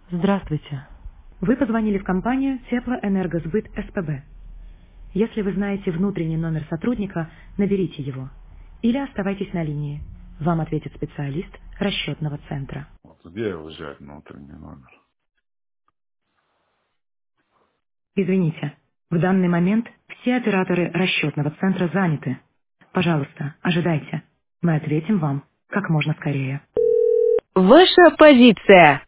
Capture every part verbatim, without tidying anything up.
Здравствуйте. Вы позвонили в компанию Теплоэнергосбыт СПБ. Если вы знаете внутренний номер сотрудника, наберите его. Или оставайтесь на линии. Вам ответит специалист расчетного центра. Вот где взять внутренний номер? Извините, в данный момент все операторы расчетного центра заняты. Пожалуйста, ожидайте. Мы ответим вам как можно скорее. Ваша позиция.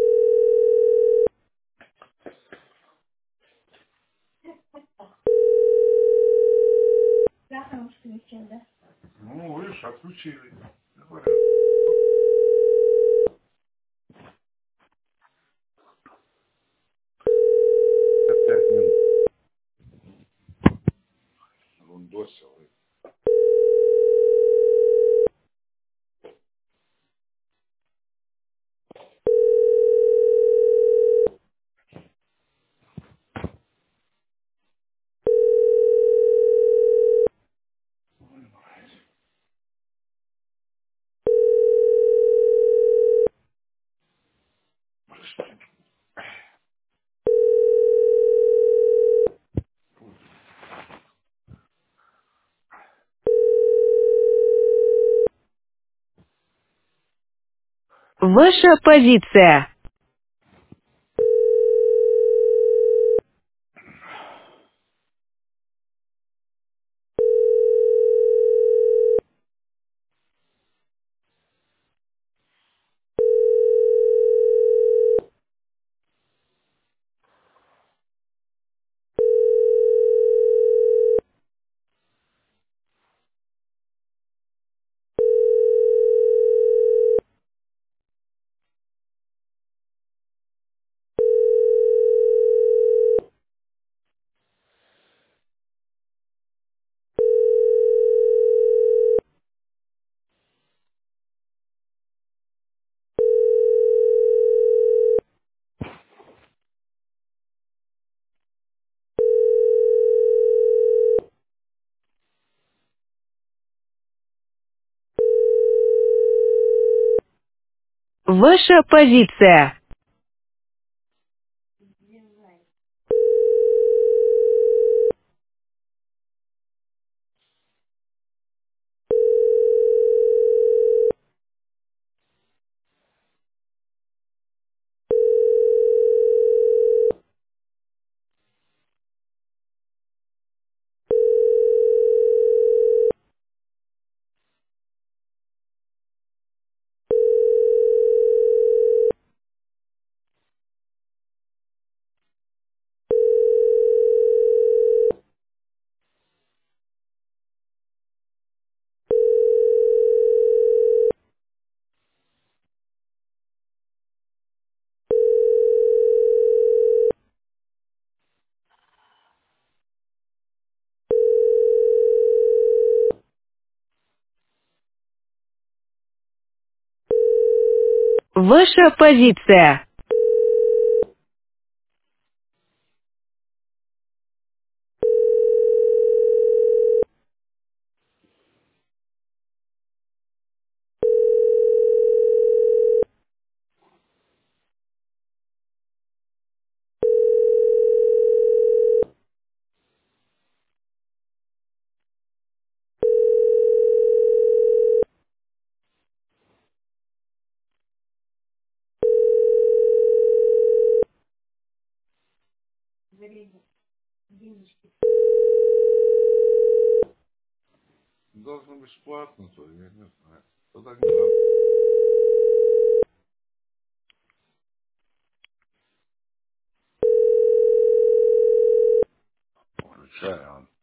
Ну, видишь, отключили. Говорят, пять минут. Он досил. Ваша позиция. Ваша позиция. Ваша позиция. Должно бесплатно, то я не знаю. Тогда не надо. Включай, он.